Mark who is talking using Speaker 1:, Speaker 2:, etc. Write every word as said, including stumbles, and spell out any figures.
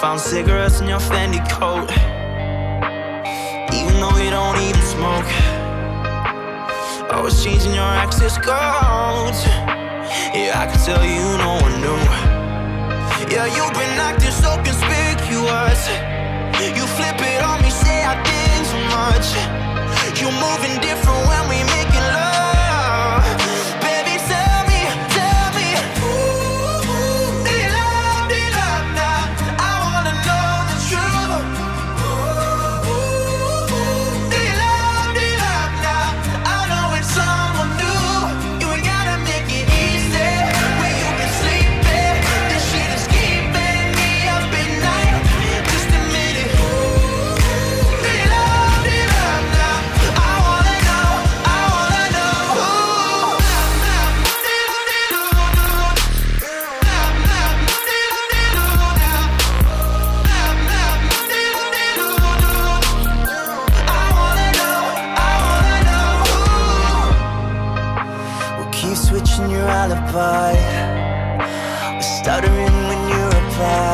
Speaker 1: Found cigarettes in your Fendi coat, even though you don't even smoke. Always changing your access codes. Yeah, I can tell you no one knew. Yeah, you've been acting so conspicuous. You flip it on me, say I think too much. You moving different when we making love. Baby, tell me, tell me, ooh, do you love, do you love now? I wanna know the truth. Ooh, do you love, do you love now? I know it's someone new. You ain't gotta make it easy. Where you been sleeping? This shit is keeping me up at night. Just admit it. Do you love, do you love now? I wanna know, I wanna know. I wanna know, I wanna know. We'll keep switching your alibi. We're stuttering when you reply.